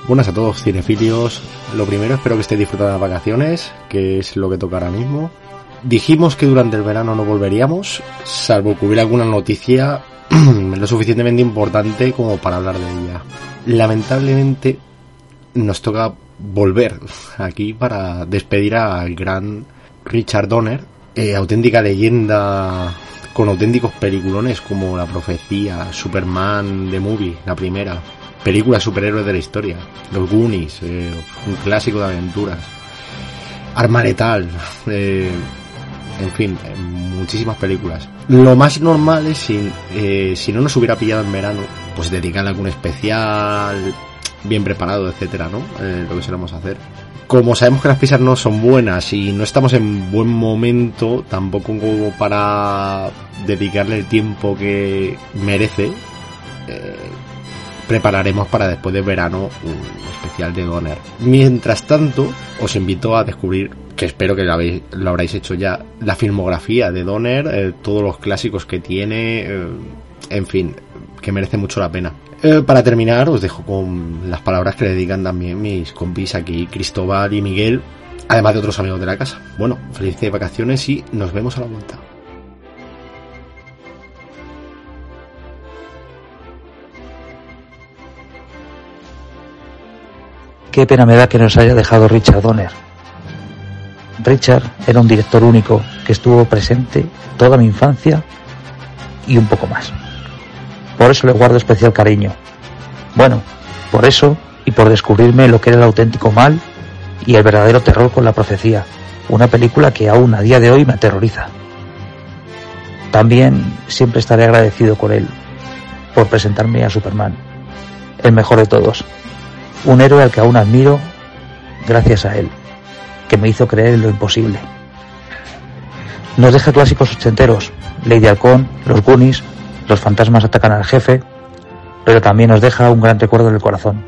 Buenas a todos, cinefilios. Lo primero, espero que estéis disfrutando de las vacaciones, que es lo que toca ahora mismo. Dijimos que durante el verano no volveríamos, salvo que hubiera alguna noticia lo suficientemente importante como para hablar de ella. Lamentablemente nos toca volver aquí para despedir al gran Richard Donner, auténtica leyenda con auténticos peliculones como La Profecía, Superman The Movie, la primera, películas superhéroes de la historia, Los Goonies, un clásico de aventuras, Arma Letal, en fin, muchísimas películas. Lo más normal es si no nos hubiera pillado en verano, pues dedicarle algún especial bien preparado, etcétera, ¿no? Lo que solemos hacer. Como sabemos que las prisas no son buenas y no estamos en buen momento, tampoco como para dedicarle el tiempo que merece, prepararemos para después de verano un especial de Donner. Mientras tanto, os invito a descubrir, que espero que lo habráis hecho ya, la filmografía de Donner, todos los clásicos que tiene, en fin, que merece mucho la pena. Para terminar, os dejo con las palabras que le dedican también mis compis aquí, Cristóbal y Miguel, además de otros amigos de la casa. Bueno, felices vacaciones y nos vemos a la vuelta. Qué pena me da que nos haya dejado Richard Donner. Richard era un director único que estuvo presente toda mi infancia y un poco más. Por eso le guardo especial cariño. Bueno, por eso y por descubrirme lo que era el auténtico mal y el verdadero terror con La Profecía, una película que aún a día de hoy me aterroriza. También siempre estaré agradecido con él por presentarme a Superman, el mejor de todos. Un héroe al que aún admiro gracias a él, que me hizo creer en lo imposible. Nos deja clásicos ochenteros, Lady Halcón, Los Goonies, Los fantasmas atacan al jefe, pero también nos deja un gran recuerdo en el corazón.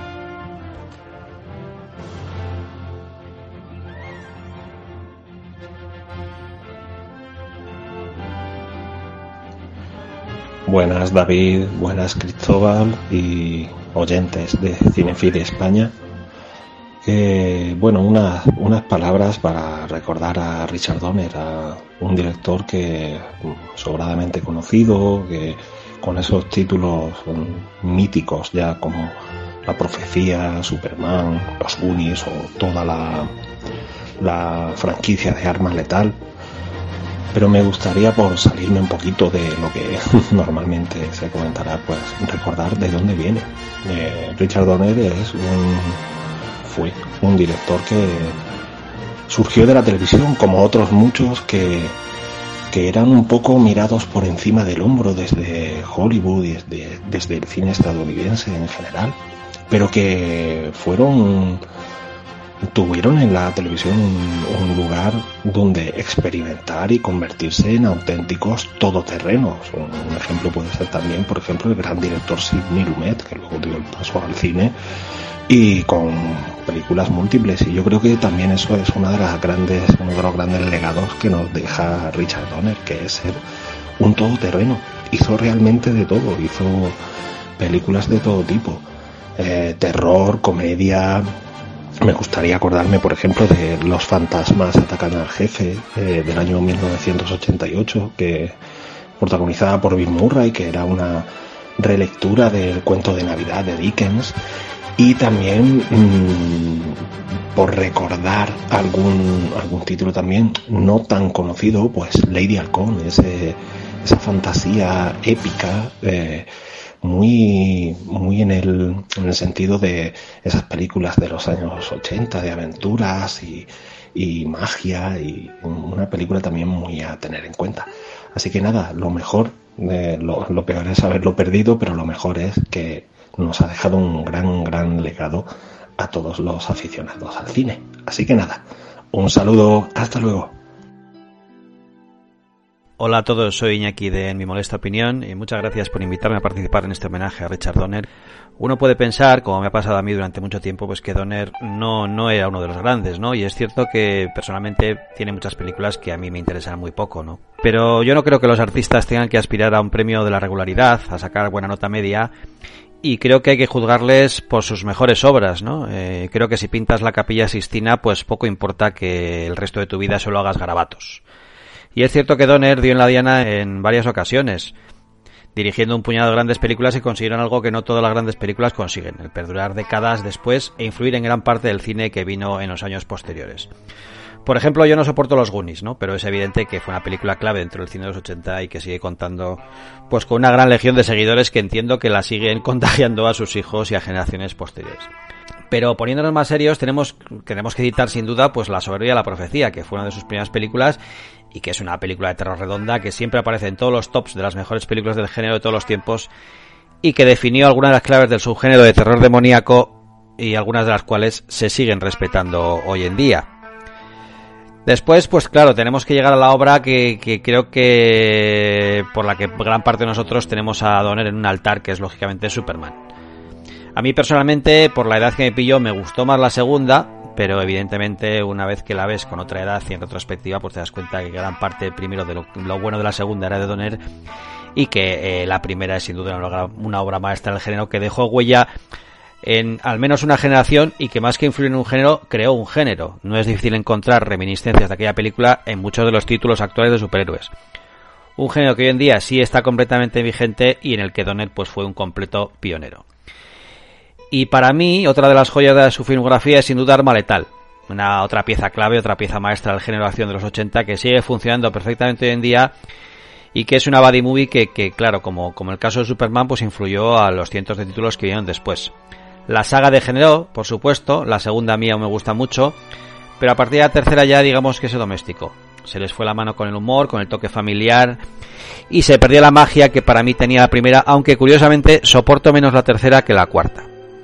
Buenas David, buenas Cristóbal y oyentes de Cinefili España. Bueno, unas palabras para recordar a Richard Donner, a un director que sobradamente conocido, que con esos títulos míticos ya como La Profecía, Superman, Los Goonies o toda la franquicia de Arma Letal. Pero me gustaría, por salirme un poquito de lo que normalmente se comentará, pues recordar de dónde viene. Richard Donner fue un director que surgió de la televisión, como otros muchos que eran un poco mirados por encima del hombro desde Hollywood y desde el cine estadounidense en general, pero que tuvieron en la televisión un lugar donde experimentar y convertirse en auténticos todoterrenos. Un ejemplo puede ser también, por ejemplo, el gran director Sidney Lumet, que luego dio el paso al cine y con películas múltiples, y yo creo que también eso es uno de los grandes legados que nos deja Richard Donner, que es ser un todoterreno. Hizo realmente de todo, hizo películas de todo tipo, terror, comedia. Me gustaría acordarme, por ejemplo, de Los fantasmas atacan al jefe, del año 1988, que protagonizada por Bill Murray, que era una relectura del cuento de Navidad de Dickens. Y también, por recordar algún título también no tan conocido, pues Lady Halcón, esa fantasía épica, muy en el sentido de esas películas de los años 80 de aventuras y magia, y una película también muy a tener en cuenta. Así que nada, lo mejor, lo peor es haberlo perdido, pero lo mejor es que nos ha dejado un gran legado a todos los aficionados al cine. Así que nada, un saludo, hasta luego. Hola a todos, soy Iñaki de En mi modesta opinión y muchas gracias por invitarme a participar en este homenaje a Richard Donner. Uno puede pensar, como me ha pasado a mí durante mucho tiempo, pues que Donner no era uno de los grandes, ¿no? Y es cierto que personalmente tiene muchas películas que a mí me interesan muy poco, ¿no? Pero yo no creo que los artistas tengan que aspirar a un premio de la regularidad, a sacar buena nota media, y creo que hay que juzgarles por sus mejores obras, ¿no? Creo que si pintas la Capilla Sixtina, pues poco importa que el resto de tu vida solo hagas garabatos. Y es cierto que Donner dio en la diana en varias ocasiones, dirigiendo un puñado de grandes películas y consiguieron algo que no todas las grandes películas consiguen, el perdurar décadas después e influir en gran parte del cine que vino en los años posteriores. Por ejemplo, yo no soporto Los Goonies, ¿no? Pero es evidente que fue una película clave dentro del cine de los 80 y que sigue contando pues con una gran legión de seguidores que entiendo que la siguen contagiando a sus hijos y a generaciones posteriores. Pero poniéndonos más serios, tenemos que citar sin duda pues La soberbia y la profecía, que fue una de sus primeras películas y que es una película de terror redonda que siempre aparece en todos los tops de las mejores películas del género de todos los tiempos y que definió algunas de las claves del subgénero de terror demoníaco y algunas de las cuales se siguen respetando hoy en día. Después, pues claro, tenemos que llegar a la obra que creo que por la que gran parte de nosotros tenemos a Donner en un altar, que es lógicamente Superman. A mí personalmente, por la edad que me pilló, me gustó más la segunda, pero evidentemente una vez que la ves con otra edad y en retrospectiva, pues te das cuenta que gran parte primero de lo bueno de la segunda era de Donner y que la primera es sin duda una obra maestra del género que dejó huella en al menos una generación y que más que influir en un género, creó un género. No es difícil encontrar reminiscencias de aquella película en muchos de los títulos actuales de superhéroes. Un género que hoy en día sí está completamente vigente y en el que Donner pues fue un completo pionero. Y para mí, otra de las joyas de su filmografía es sin duda Arma Letal. Otra pieza clave, otra pieza maestra del género de acción de los 80 que sigue funcionando perfectamente hoy en día y que es una buddy movie que claro, como el caso de Superman, pues influyó a los cientos de títulos que vinieron después. La saga degeneró, por supuesto, la segunda mía me gusta mucho, pero a partir de la tercera ya digamos que se domesticó. Se les fue la mano con el humor, con el toque familiar y se perdió la magia que para mí tenía la primera, aunque curiosamente soporto menos la tercera que la cuarta.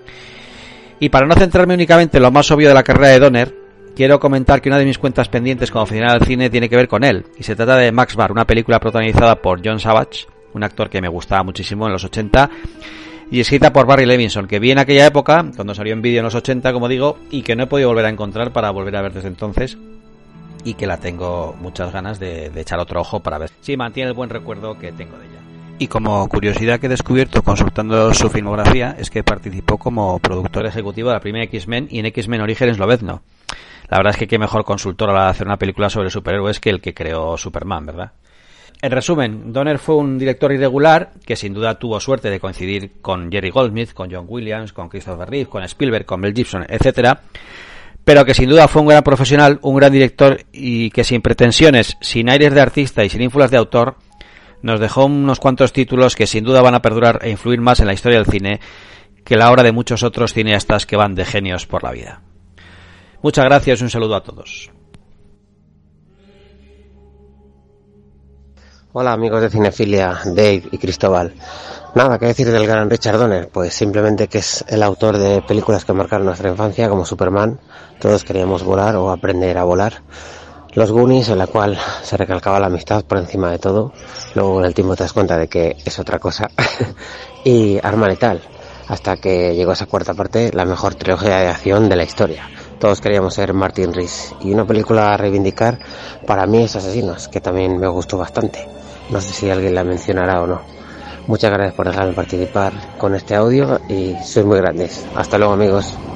Y para no centrarme únicamente en lo más obvio de la carrera de Donner, quiero comentar que una de mis cuentas pendientes como aficionado al cine tiene que ver con él, y se trata de Max Bar, una película protagonizada por John Savage, un actor que me gustaba muchísimo en los 80, y escrita por Barry Levinson, que vi en aquella época, cuando salió en vídeo en los 80, como digo, y que no he podido volver a encontrar para volver a ver desde entonces, y que la tengo muchas ganas de echar otro ojo para ver si mantiene el buen recuerdo que tengo de ella. Y como curiosidad que he descubierto consultando su filmografía es que participó como productor ejecutivo de la primera X-Men y en X-Men Orígenes Lobezno. La verdad es que qué mejor consultor a la hora de hacer una película sobre superhéroes que el que creó Superman, ¿verdad? En resumen, Donner fue un director irregular que sin duda tuvo suerte de coincidir con Jerry Goldsmith, con John Williams, con Christopher Reeve, con Spielberg, con Mel Gibson, etcétera, pero que sin duda fue un gran profesional, un gran director y que sin pretensiones, sin aires de artista y sin ínfulas de autor, nos dejó unos cuantos títulos que sin duda van a perdurar e influir más en la historia del cine que la obra de muchos otros cineastas que van de genios por la vida. Muchas gracias y un saludo a todos. Hola amigos de Cinefilia, Dave y Cristóbal. Nada que decir del gran Richard Donner, pues simplemente que es el autor de películas que marcaron nuestra infancia como Superman, Todos queríamos volar o Aprender a volar, Los Goonies, en la cual se recalcaba la amistad por encima de todo, luego con el tiempo te das cuenta de que es otra cosa, y Arma Letal, hasta que llegó esa cuarta parte, la mejor trilogía de acción de la historia. Todos queríamos ser Martin Rees, y una película a reivindicar para mí es Asesinos, que también me gustó bastante. No sé si alguien la mencionará o no. Muchas gracias por dejarme participar con este audio y sois muy grandes. Hasta luego amigos.